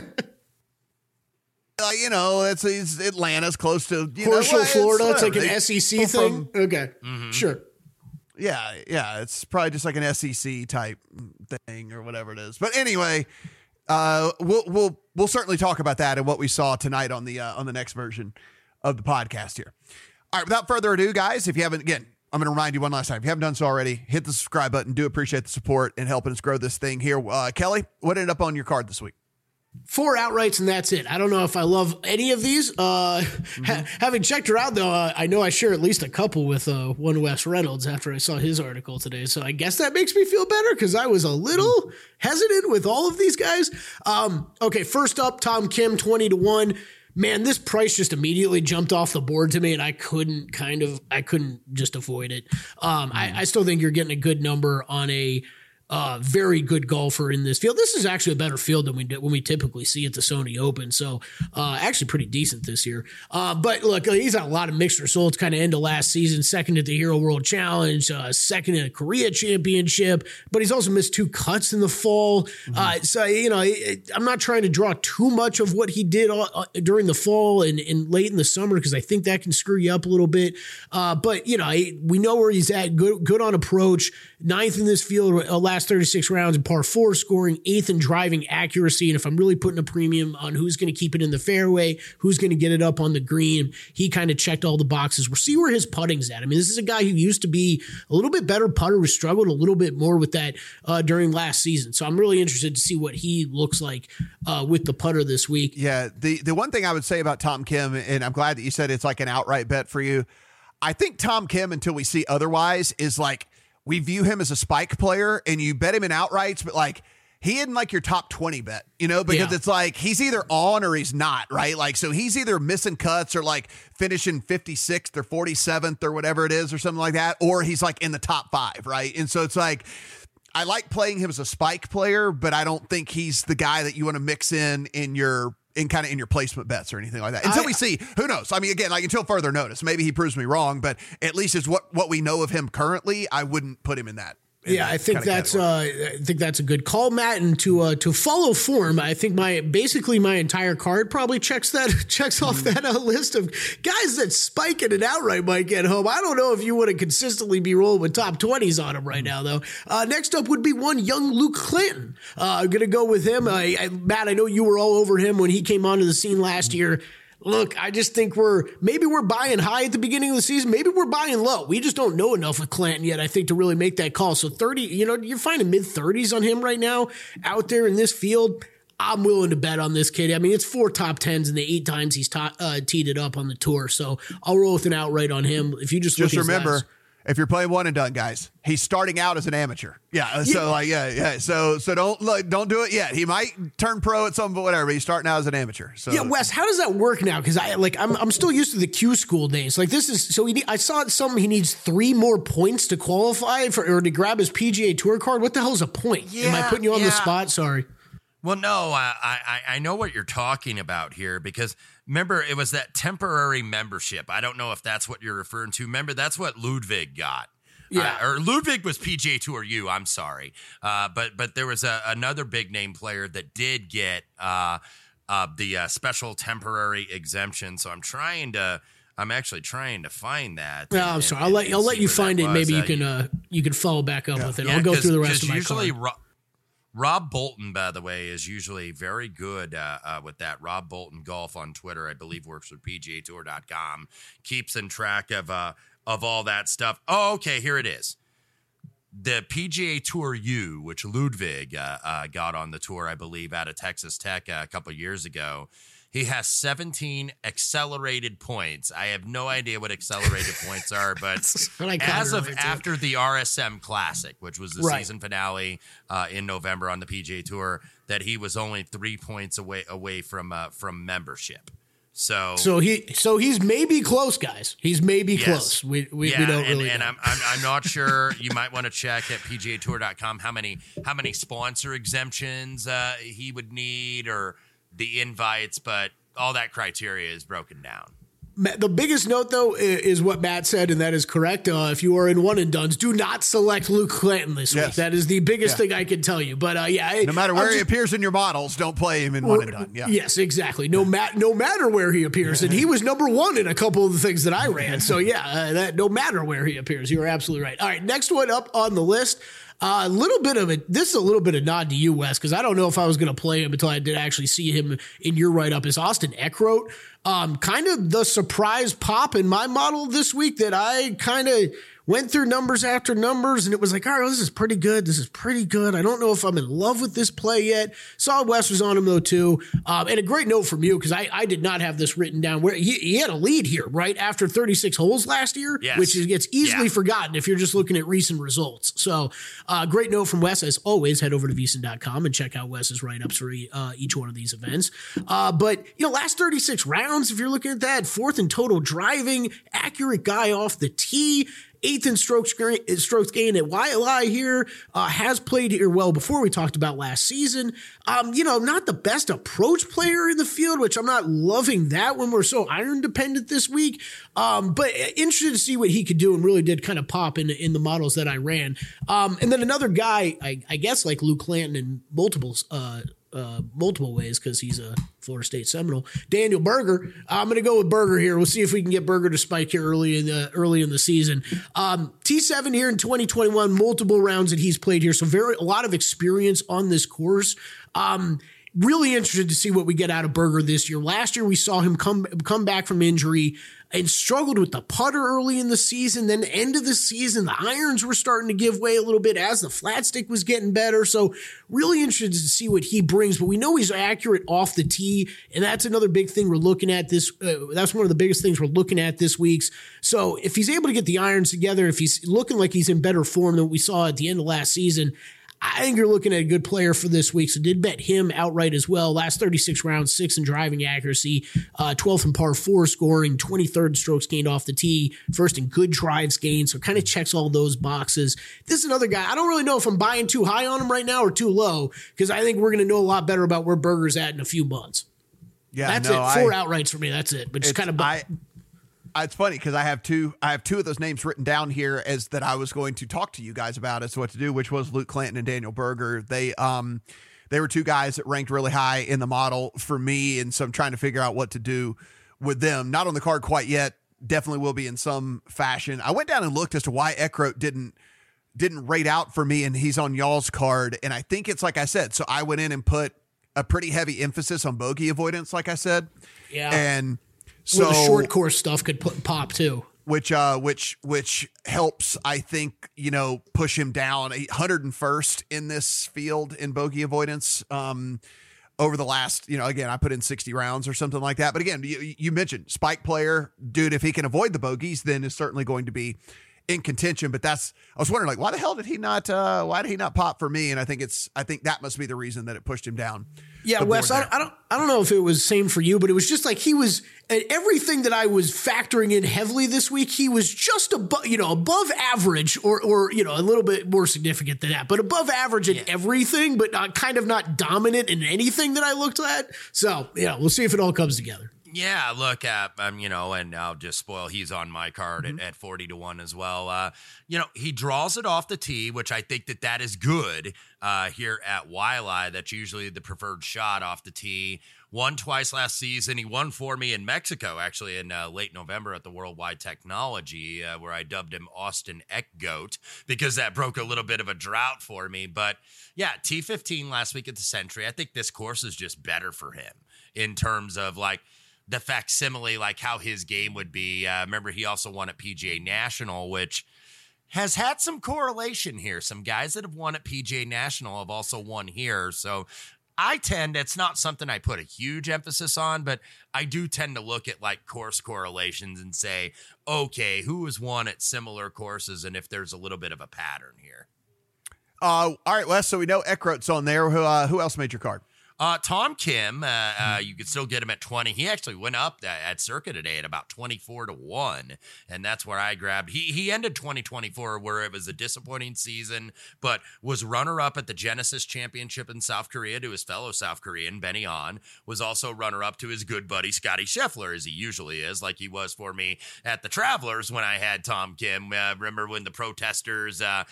It's Atlanta's close to Horsham, Florida. It's like an They- SEC thing. Okay, sure. Yeah, it's probably just like an SEC type thing or whatever it is. But anyway, we'll certainly talk about that and what we saw tonight on the next version of the podcast here. All right, without further ado, guys, if you haven't, again, I'm going to remind you one last time. If you haven't done so already, hit the subscribe button. Do appreciate the support and helping us grow this thing here. Kelly, what ended up on your card this week? 4 outrights, and that's it. I don't know if I love any of these. Having checked her out, though, I know I share at least a couple with one Wes Reynolds after I saw his article today. So I guess that makes me feel better because I was a little hesitant with all of these guys. Okay, first up, Tom Kim, 20-1. Man, this price just immediately jumped off the board to me, and I couldn't just avoid it. I still think you're getting a good number on a very good golfer in this field. This is actually a better field than we typically see at the Sony Open. So actually pretty decent this year. But look, he's had a lot of mixed results kind of end of last season, second at the Hero World Challenge, second in a Korea Championship, but he's also missed 2 cuts in the fall. So, I'm not trying to draw too much of what he did during the fall and late in the summer because I think that can screw you up a little bit. But, we know where he's at. Good on approach. 9th in this field last 36 rounds in par 4 scoring, 8th in driving accuracy. And if I'm really putting a premium on who's going to keep it in the fairway, who's going to get it up on the green, he kind of checked all the boxes. We'll see where his putting's at. I mean, this is a guy who used to be a little bit better putter, who struggled a little bit more with that during last season. So I'm really interested to see what he looks like with the putter this week. Yeah, the one thing I would say about Tom Kim, and I'm glad that you said it's like an outright bet for you. I think Tom Kim, until we see otherwise, is like, we view him as a spike player and you bet him in outrights, but like he isn't like your top 20 bet, because it's like he's either on or he's not, right? Like, so he's either missing cuts or like finishing 56th or 47th or whatever it is or something like that, or he's like in the top 5, right? And so it's like, I like playing him as a spike player, but I don't think he's the guy that you want to mix in your placement bets or anything like that. Until we see, who knows? I mean, again, like until further notice, maybe he proves me wrong, but at least is what we know of him currently. I wouldn't put him in that. I think that's a good call, Matt. And to follow form, I think my entire card probably checks off that list of guys that spike it and outright might get home. I don't know if you want to consistently be rolling with top 20s on him right now, though. Next up would be one young Luke Clinton. I'm gonna go with him. Matt, I know you were all over him when he came onto the scene last year. Look, I just think we're buying high at the beginning of the season. Maybe we're buying low. We just don't know enough with Clanton yet, I think, to really make that call. So 30, you're finding mid-30s on him right now out there in this field. I'm willing to bet on this kid. I mean, it's 4 top 10s and the 8 times he's teed it up on the tour. So I'll roll with an outright on him. If you just remember, if you're playing one and done, guys, he's starting out as an amateur. Yeah. So So don't do it yet. He might turn pro at some, but whatever. But he's starting out as an amateur. So yeah, Wes, how does that work now? Because I'm still used to the Q school days. Like this is so I saw he needs 3 more points to qualify or to grab his PGA Tour card. What the hell is a point? Am I putting you on the spot? Sorry. Well, no, I know what you're talking about here because remember, it was that temporary membership. I don't know if that's what you're referring to. Remember, that's what Ludwig got. Yeah. Or Ludwig was PGA Tour U, I'm sorry. But there was another big name player that did get the special temporary exemption. So I'm actually trying to find that. No, I'm sorry. I'll let you find it. Maybe you can follow back up with it. I'll go through the rest of my card. Rob Bolton, by the way, is usually very good with that. Rob Bolton Golf on Twitter, I believe, works for PGAtour.com, keeps in track of all that stuff. Oh, okay, here it is. The PGA Tour U, which Ludwig got on the tour, I believe, out of Texas Tech a couple years ago. He has 17 accelerated points. I have no idea what accelerated points are, but as of after the RSM Classic, which was the season finale in November on the PGA Tour, that he was only 3 points away from membership. So he's maybe close, guys. He's maybe close. We don't really know. And I'm not sure. You might want to check at PGAtour.com how many sponsor exemptions he would need or the invites, but all that criteria is broken down. The biggest note, though, is what Matt said, and that is correct. If you are in one and dones, do not select Luke Clanton this week. That is the biggest thing I can tell you. But no matter where he appears in your models, don't play him in one and done. Yeah. Yes, exactly. No matter where he appears, and he was number one in a couple of the things that I ran. So that no matter where he appears, you are absolutely right. All right, next one up on the list. This is a little bit of nod to you, Wes, because I don't know if I was going to play him until I did actually see him in your write-up, is Austin Eckroat. Kind of the surprise pop in my model this week that I kind of went through numbers after numbers, and it was like, all right, well, this is pretty good. This is pretty good. I don't know if I'm in love with this play yet. Saw Wes was on him, though, too. And a great note from you, because I did not have this written down. Where he had a lead here, right, after 36 holes last year, which gets easily forgotten if you're just looking at recent results. So great note from Wes. As always, head over to VSiN.com and check out Wes's write-ups for each one of these events. But, last 36 rounds, if you're looking at that, fourth in total driving, accurate guy off the tee, eighth in strokes gained at Waialae here, has played here well before. We talked about last season. Not the best approach player in the field, which I'm not loving that when we're so iron dependent this week. But interested to see what he could do, and really did kind of pop in the models that I ran. And then another guy, I guess like Luke Clanton in multiple ways, because he's a Florida State Seminole, Daniel Berger. I'm going to go with Berger here. We'll see if we can get Berger to spike here early in the season. T7 here in 2021, multiple rounds that he's played here, so a lot of experience on this course. Really interested to see what we get out of Berger this year. Last year, we saw him come back from injury and struggled with the putter early in the season. Then the end of the season, the irons were starting to give way a little bit as the flat stick was getting better. So really interested to see what he brings. But we know he's accurate off the tee, and that's another big thing we're looking at this. That's one of the biggest things we're looking at this week. So if he's able to get the irons together, if he's looking like he's in better form than what we saw at the end of last season, I think you're looking at a good player for this week. So did bet him outright as well. Last 36 rounds, 6th in driving accuracy, 12th in par 4 scoring, 23rd strokes gained off the tee, 1st in good drives gained. So kind of checks all those boxes. This is another guy. I don't really know if I'm buying too high on him right now or too low, because I think we're going to know a lot better about where Berger's at in a few months. Yeah, that's it. 4 outrights for me. That's it. But just kind of. It's funny because I have two of those names written down here as that I was going to talk to you guys about as to what to do, which was Luke Clanton and Daniel Berger. They were two guys that ranked really high in the model for me, and so I'm trying to figure out what to do with them. Not on the card quite yet. Definitely will be in some fashion. I went down and looked as to why Eckroat didn't rate out for me, and he's on y'all's card, and I think it's like I said. So I went in and put a pretty heavy emphasis on bogey avoidance, like I said. Yeah. And so the short course stuff could pop too, which helps, I think, push him down 101st in this field in bogey avoidance over the last, again, I put in 60 rounds or something like that. But again, you mentioned spike player, dude. If he can avoid the bogeys, then is certainly going to be in contention. But I was wondering, like, why the hell did he not pop for me? And I think that must be the reason that it pushed him down. Yeah, Wes, I don't know if it was same for you, but it was just like he was at everything that I was factoring in heavily this week. He was just above average or a little bit more significant than that, but above average in everything, but not dominant in anything that I looked at. So we'll see if it all comes together. Yeah, look, and I'll just spoil, he's on my card at 40-1 as well. He draws it off the tee, which I think that is good here at Waialae. That's usually the preferred shot off the tee. Won twice last season. He won for me in Mexico, actually, in late November at the Worldwide Technology, where I dubbed him Austin Eckgoat, because that broke a little bit of a drought for me. But, yeah, T15 last week at the Century. I think this course is just better for him in terms of, like, the facsimile, like how his game would be. Remember, he also won at PGA National, which has had some correlation here. Some guys that have won at PGA National have also won here. So it's not something I put a huge emphasis on, but I do tend to look at like course correlations and say, okay, who has won at similar courses, and if there's a little bit of a pattern here. All right, Wes, so we know Eckroat's on there. Who else made your card? Tom Kim, you could still get him at 20. He actually went up at Circa today at about 24-1, and that's where I grabbed. He ended 2024 where it was a disappointing season, but was runner-up at the Genesis Championship in South Korea to his fellow South Korean, Benny On, was also runner-up to his good buddy Scotty Scheffler, as he usually is, like he was for me at the Travelers when I had Tom Kim. Remember when the protesters got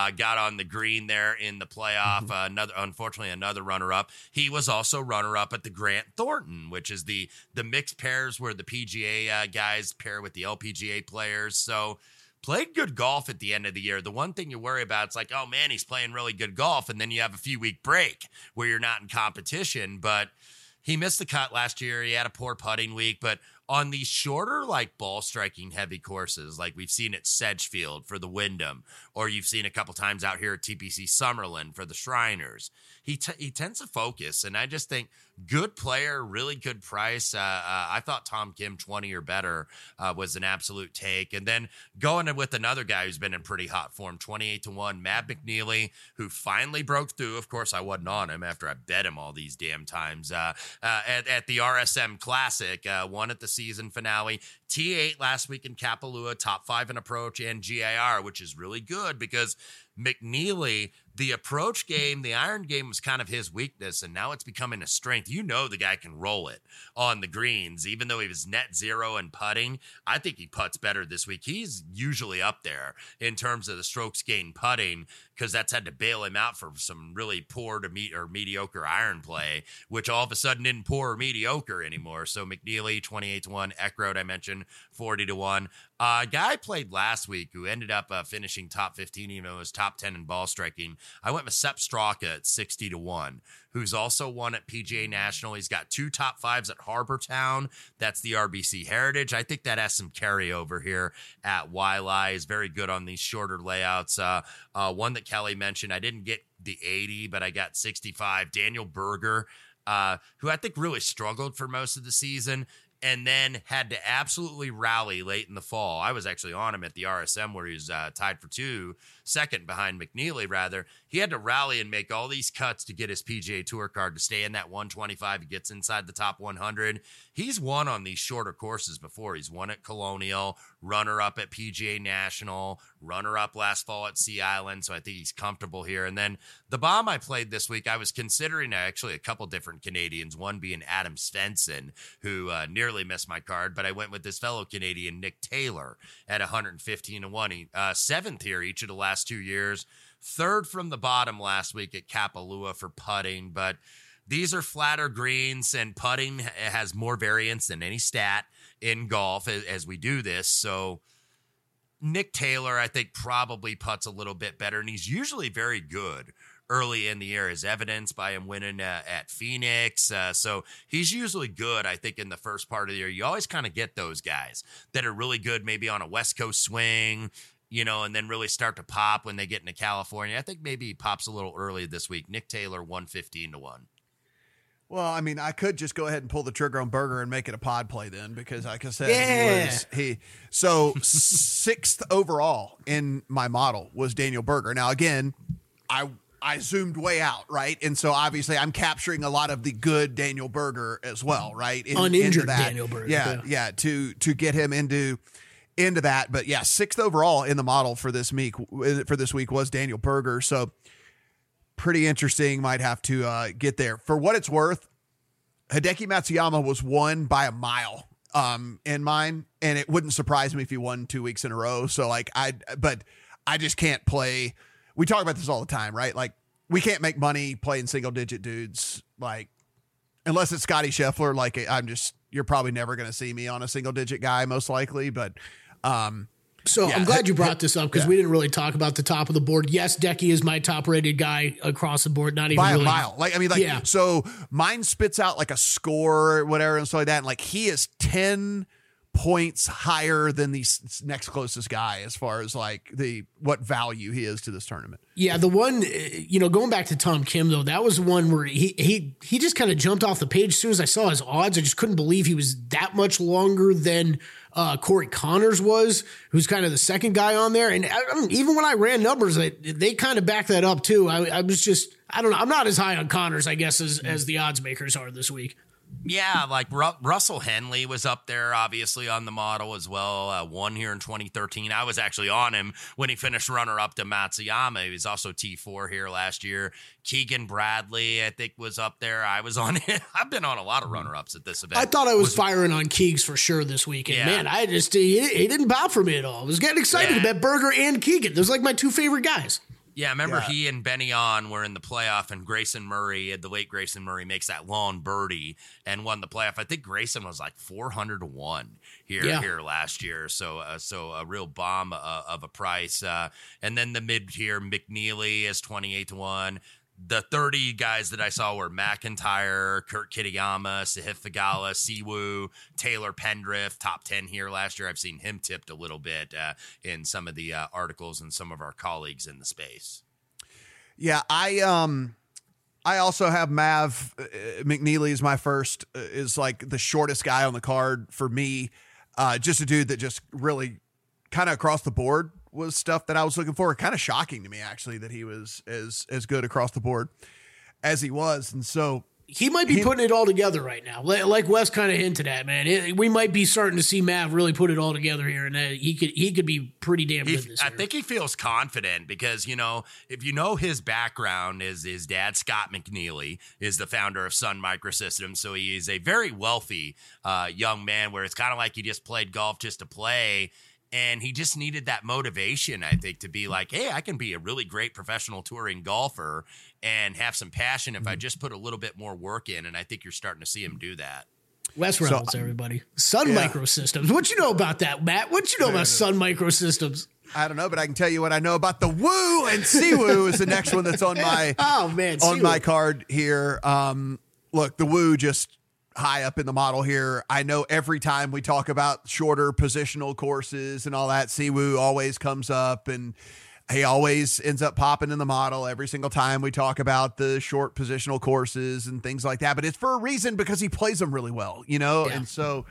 on the green there in the playoff, unfortunately another runner-up. He was also runner-up at the Grant Thornton, which is the mixed pairs where the PGA guys pair with the LPGA players. So played good golf at the end of the year. The one thing you worry about, it's like, oh man, he's playing really good golf, and then you have a few week break where you're not in competition. But he missed the cut last year. He had a poor putting week, but on these shorter, like ball striking heavy courses, like we've seen at Sedgefield for the Wyndham, or you've seen a couple times out here at TPC Summerlin for the Shriners, he tends to focus. And I just think good player, really good price. I thought Tom Kim 20 or better was an absolute take. And then going with another guy who's been in pretty hot form, 28-1, Matt McNeely, who finally broke through. Of course, I wasn't on him after I bet him all these damn times at the RSM Classic, won at the season finale. T8 last week in Kapalua, top 5 in approach and GIR, which is really good because McNeely, the approach game, the iron game was kind of his weakness, and now it's becoming a strength. You know the guy can roll it on the greens, even though he was net zero in putting. I think he putts better this week. He's usually up there in terms of the strokes gained putting because that's had to bail him out for some really poor to mediocre iron play, which all of a sudden isn't poor or mediocre anymore. So McNeely, 28-1, Eckroat, I mentioned, 40-1. A guy played last week who ended up finishing top 15, even though it was top 10 in ball striking. I went with Sepp Straka at 60-1, who's also won at PGA National. He's got 2 top 5s at Harbour Town. That's the RBC Heritage. I think that has some carryover here at Waialae. He's very good on these shorter layouts. One that Kelly mentioned, I didn't get the 80, but I got 65. Daniel Berger, who I think really struggled for most of the season, and then had to absolutely rally late in the fall. I was actually on him at the RSM where he was tied for second behind McNeely, rather. He had to rally and make all these cuts to get his PGA Tour card to stay in that 125. He gets inside the top 100. He's won on these shorter courses before. He's won at Colonial, runner-up at PGA National, runner-up last fall at Sea Island, so I think he's comfortable here. And then the bomb I played this week, I was considering actually a couple different Canadians, one being Adam Svensson, who nearly missed my card, but I went with this fellow Canadian, Nick Taylor, at 115-1. He, 7th here each of the last 2 years, 3rd from the bottom last week at Kapalua for putting, but these are flatter greens, and putting has more variance than any stat in golf as we do this. So Nick Taylor, I think, probably putts a little bit better, and he's usually very good early in the year, as evidenced by him winning at Phoenix. So he's usually good, I think, in the first part of the year. You always kind of get those guys that are really good maybe on a West Coast swing, you know, and then really start to pop when they get into California. I think maybe he pops a little early this week. Nick Taylor, 115-1. Well, I mean, I could just go ahead and pull the trigger on Berger and make it a pod play then, because like I said, so 6th overall in my model was Daniel Berger. Now, again, I zoomed way out, right? And so obviously I'm capturing a lot of the good Daniel Berger as well, right? Uninjured Daniel Berger. Yeah, to get him into that. But yeah, 6th overall in the model for this week was Daniel Berger. So pretty interesting. Might have to get there. For what it's worth, Hideki Matsuyama was won by a mile in mine, and it wouldn't surprise me if he won 2 weeks in a row. So but I just can't play. We talk about this all the time, right? Like, we can't make money playing single digit dudes, like, unless it's Scotty Scheffler. Like, you're probably never going to see me on a single digit guy, most likely. But so yeah. I'm glad you brought this up, because we didn't really talk about the top of the board. Yes, Decky is my top rated guy across the board. Not even by really. a mile. So mine spits out like a score or whatever and stuff like that. And like, he is 10 points higher than the next closest guy as far as like what value he is to this tournament. Yeah, the one, going back to Tom Kim, though, that was the one where he just kind of jumped off the page as soon as I saw his odds. I just couldn't believe he was that much longer than Corey Connors was, who's kind of the second guy on there. And even when I ran numbers, they kind of backed that up, too. I was just, I don't know. I'm not as high on Connors, I guess, as the odds makers are this week. Yeah, like Russell Henley was up there, obviously, on the model as well. Won here in 2013. I was actually on him when he finished runner-up to Matsuyama. He was also T4 here last year. Keegan Bradley, I think, was up there. I was on it. I've been on a lot of runner-ups at this event. I thought I was firing on Keegs for sure this weekend. Yeah. Man, I just he didn't bow for me at all. I was getting excited about Berger and Keegan. Those are like my two favorite guys. Yeah, I remember he and Benny On were in the playoff, and Grayson Murray, the late Grayson Murray, makes that long birdie and won the playoff. I think Grayson was like 400-1 here last year, so a real bomb of a price. And then the mid-tier, McNeely is 28-1. The 30 guys that I saw were McIntyre, Kurt Kitayama, Sahith Theegala, Siwoo, Taylor Pendriff, top 10 here last year. I've seen him tipped a little bit in some of the articles and some of our colleagues in the space. Yeah, I also have Mav McNeely is my first, is like the shortest guy on the card for me. Just a dude that just really kind of across the board was stuff that I was looking for. Kind of shocking to me, actually, that he was as good across the board as he was. And so he might be putting it all together right now. Like Wes kind of hinted at, man, we might be starting to see Mav really put it all together here, and he could be pretty damn good this year. I think he feels confident because, if you know his background, is his dad, Scott McNeely, is the founder of Sun Microsystems. So he is a very wealthy young man where it's kind of like he just played golf just to play. And he just needed that motivation, I think, to be like, hey, I can be a really great professional touring golfer and have some passion if I just put a little bit more work in. And I think you're starting to see him do that. Wes Reynolds, everybody. Sun Microsystems. What you know about that, Matt? What you know about Sun Microsystems? I don't know, but I can tell you what I know about the Woo, and Siwoo is the next one that's on my my card here. Look, the Woo just high up in the model here. I know every time we talk about shorter positional courses and all that, Siwoo always comes up, and he always ends up popping in the model every single time we talk about the short positional courses and things like that. But it's for a reason, because he plays them really well, and so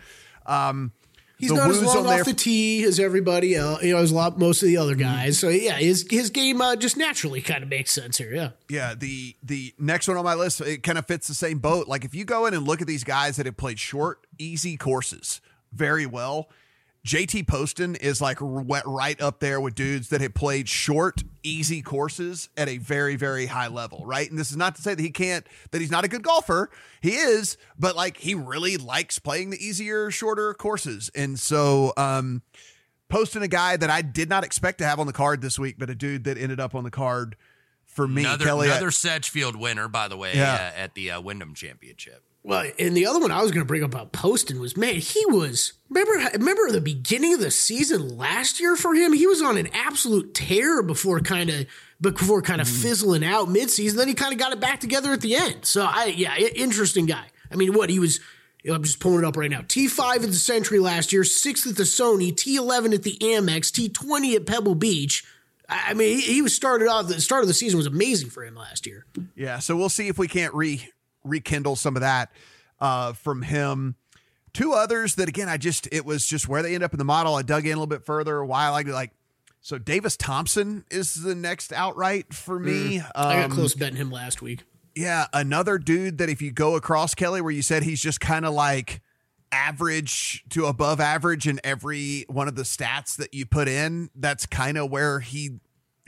he's not as long off the tee as everybody else, as most of the other guys. So yeah, his game just naturally kind of makes sense here. Yeah. Yeah. The next one on my list, it kind of fits the same boat. Like if you go in and look at these guys that have played short, easy courses very well, JT Poston is like right up there with dudes that have played short, easy courses at a very, very high level, right? And this is not to say that he's not a good golfer. He is, but like he really likes playing the easier, shorter courses. And so Poston, a guy that I did not expect to have on the card this week, but a dude that ended up on the card for me. Another Sedgefield winner, by the way, at the Wyndham Championship. Well, and the other one I was going to bring up about Poston was, man, he was, remember the beginning of the season last year for him? He was on an absolute tear before kind of fizzling out midseason. Then he kind of got it back together at the end. So, interesting guy. I mean, he was, I'm just pulling it up right now. T5 at the Century last year, 6th at the Sony, T11 at the Amex, T20 at Pebble Beach. I mean, he was the start of the season was amazing for him last year. Yeah, so we'll see if we can't rekindle some of that from him. Two others that, again, it was just where they end up in the model. I dug in a little bit further a while. So Davis Thompson is the next outright for me. I got close betting him last week. Yeah, another dude that if you go across, Kelly, where you said he's just kind of like average to above average in every one of the stats that you put in, that's kind of where he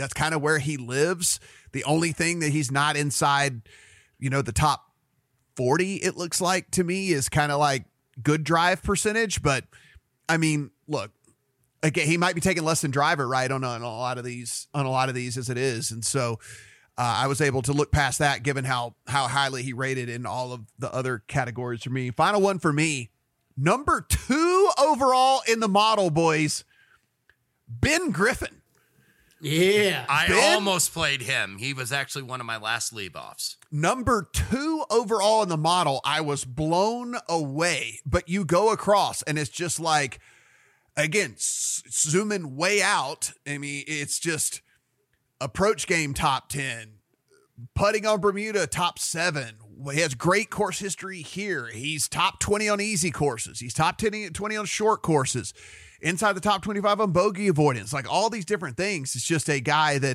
lives. The only thing that he's not inside, the top 40, it looks like to me, is kind of like good drive percentage. But I mean, look, again, he might be taking less than driver, right, on a lot of these as it is. And so I was able to look past that, given how highly he rated in all of the other categories for me. Final one for me, number 2 overall in the model, boys, Ben Griffin. Yeah. I almost played him. He was actually one of my last leave-offs. Number 2 overall in the model, I was blown away. But you go across, and it's just like, again, zooming way out. I mean, it's just approach game top 10, putting on Bermuda top 7. He has great course history here. He's top 20 on easy courses. He's top 20 on short courses. Inside the top 25 on bogey avoidance, like all these different things. It's just a guy that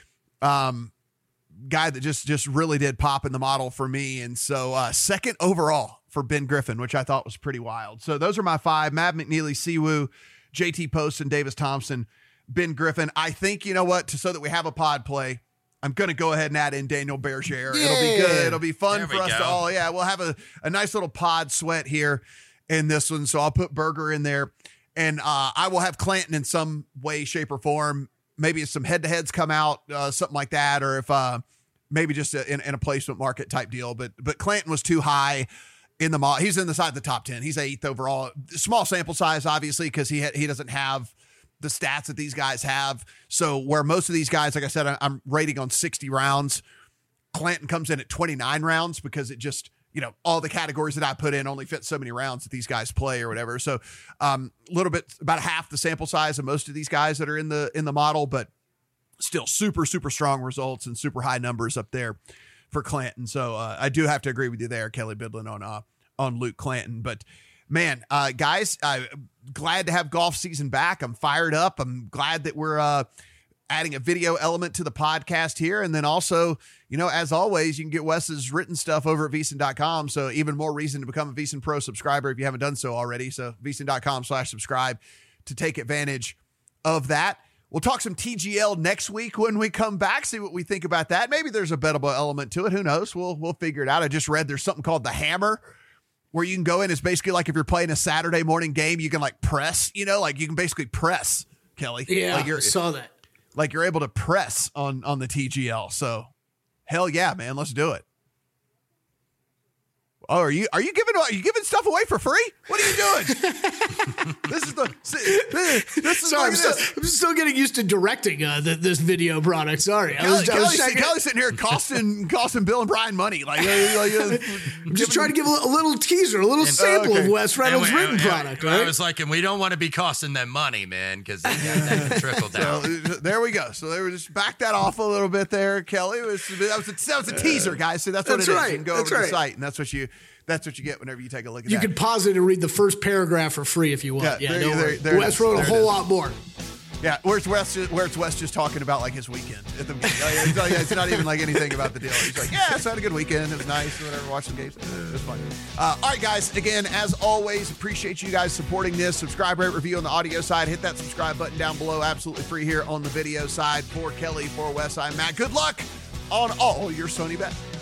just really did pop in the model for me. And so second overall for Ben Griffin, which I thought was pretty wild. So those are my 5: Mav McNeely, Siwoo, JT Poston, Davis Thompson, Ben Griffin. I think, you know what, so that we have a pod play, I'm going to go ahead and add in Daniel Berger. Yeah. It'll be good. It'll be fun There for we us go. to all. Yeah, we'll have a nice little pod sweat here in this one. So I'll put Berger in there. And I will have Clanton in some way, shape, or form. Maybe if some head-to-heads come out, something like that, or if maybe just in a placement market type deal. But Clanton was too high in the model. He's inside the top 10. He's 8th overall. Small sample size, obviously, because he doesn't have the stats that these guys have. So where most of these guys, like I said, I'm rating on 60 rounds. Clanton comes in at 29 rounds because it just, all the categories that I put in only fit so many rounds that these guys play or whatever. So a little bit, about half the sample size of most of these guys that are in the model, but still super, super strong results and super high numbers up there for Clanton. So I do have to agree with you there, Kelly Bidlin, on Luke Clanton. But man, guys, glad to have golf season back. I'm fired up. I'm glad that we're adding a video element to the podcast here. And then also, as always, you can get Wes's written stuff over at VSiN.com. So even more reason to become a VSiN Pro subscriber if you haven't done so already. So VSiN.com/subscribe to take advantage of that. We'll talk some TGL next week when we come back, see what we think about that. Maybe there's a bettable element to it. Who knows? We'll figure it out. I just read there's something called the Hammer, where you can go in. It's basically like if you're playing a Saturday morning game, you can like press, you can basically press, Kelly. Yeah, like I saw that. Like you're able to press on the TGL. So hell yeah, man, let's do it. Oh, are you giving stuff away for free? What are you doing? Sorry, I'm still getting used to directing this video product. Sorry, Kelly's sitting here costing Bill and Brian money. I'm just trying to give a little teaser, a little sample of Wes Reynolds' written product. Right? I was like, and we don't want to be costing them money, man, because that can trickle down. So there we go. So they were just back that off a little bit there, Kelly. That was a teaser, guys. So that's what it is. You can go over to the site, and that's what you get whenever you take a look at that. You can pause it and read the first paragraph for free if you want. Wes wrote a whole lot more. Yeah, where's Wes just talking about like his weekend at the beginning? It's not even like anything about the deal. He's like, yeah, so I had a good weekend. It was nice. Whatever, watched some games. It was fun. All right, guys. Again, as always, appreciate you guys supporting this. Subscribe, rate, review on the audio side. Hit that subscribe button down below. Absolutely free here on the video side. For Kelly, for Wes, I'm Matt. Good luck on all your Sony bets.